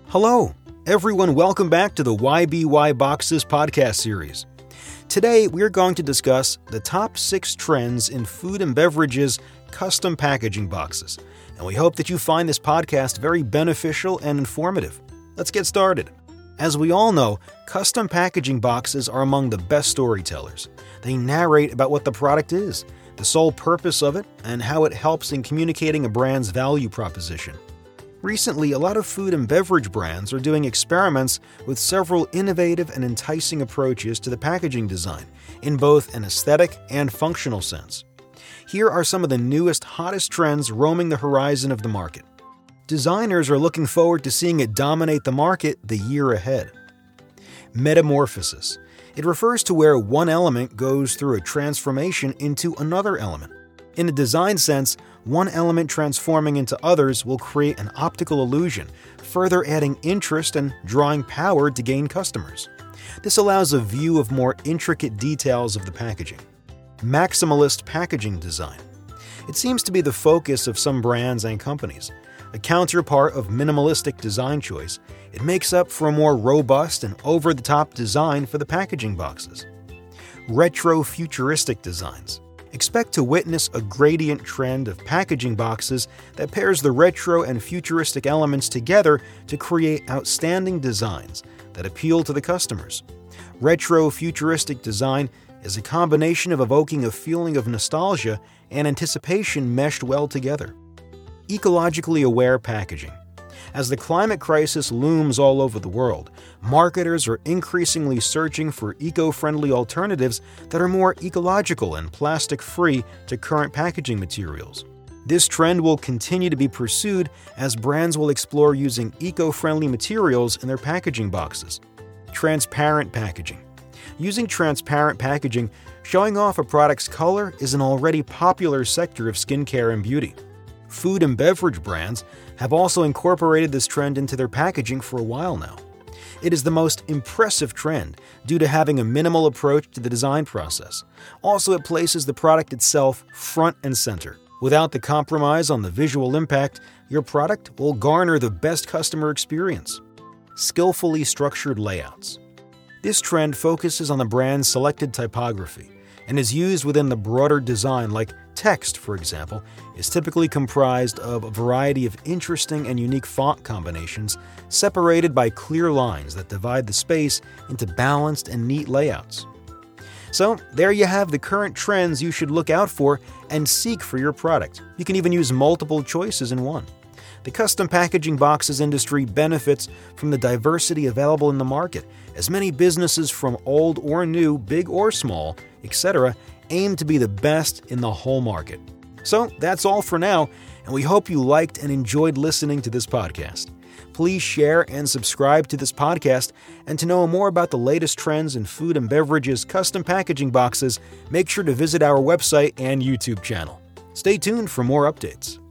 Hello, everyone. Welcome back to the YBY Boxes podcast series. Today, we're going to discuss the top 6 trends in food and beverages custom packaging boxes, and we hope that you find this podcast very beneficial and informative. Let's get started. As we all know, custom packaging boxes are among the best storytellers. They narrate about what the product is, the sole purpose of it, and how it helps in communicating a brand's value proposition. Recently, a lot of food and beverage brands are doing experiments with several innovative and enticing approaches to the packaging design, in both an aesthetic and functional sense. Here are some of the newest, hottest trends roaming the horizon of the market. Designers are looking forward to seeing it dominate the market the year ahead. Metamorphosis. It refers to where one element goes through a transformation into another element. In a design sense, one element transforming into others will create an optical illusion, further adding interest and drawing power to gain customers. This allows a view of more intricate details of the packaging. Maximalist packaging design. It seems to be the focus of some brands and companies. A counterpart of minimalistic design choice, it makes up for a more robust and over-the-top design for the packaging boxes. Retro-futuristic designs. Expect to witness a gradient trend of packaging boxes that pairs the retro and futuristic elements together to create outstanding designs that appeal to the customers. Retro-futuristic design is a combination of evoking a feeling of nostalgia and anticipation meshed well together. Ecologically aware packaging. As the climate crisis looms all over the world, marketers are increasingly searching for eco-friendly alternatives that are more ecological and plastic-free to current packaging materials. This trend will continue to be pursued as brands will explore using eco-friendly materials in their packaging boxes. Transparent packaging. Using transparent packaging, showing off a product's color is an already popular sector of skincare and beauty. Food and beverage brands have also incorporated this trend into their packaging for a while now. It is the most impressive trend due to having a minimal approach to the design process. Also, it places the product itself front and center. Without the compromise on the visual impact, your product will garner the best customer experience. Skillfully structured layouts. This trend focuses on the brand's selected typography and is used within the broader design, like text, for example, is typically comprised of a variety of interesting and unique font combinations separated by clear lines that divide the space into balanced and neat layouts. So, there you have the current trends you should look out for and seek for your product. You can even use multiple choices in one. The custom packaging boxes industry benefits from the diversity available in the market, as many businesses from old or new, big or small, etc., aim to be the best in the whole market. So that's all for now, and we hope you liked and enjoyed listening to this podcast. Please share and subscribe to this podcast, and to know more about the latest trends in food and beverages custom packaging boxes, make sure to visit our website and YouTube channel. Stay tuned for more updates.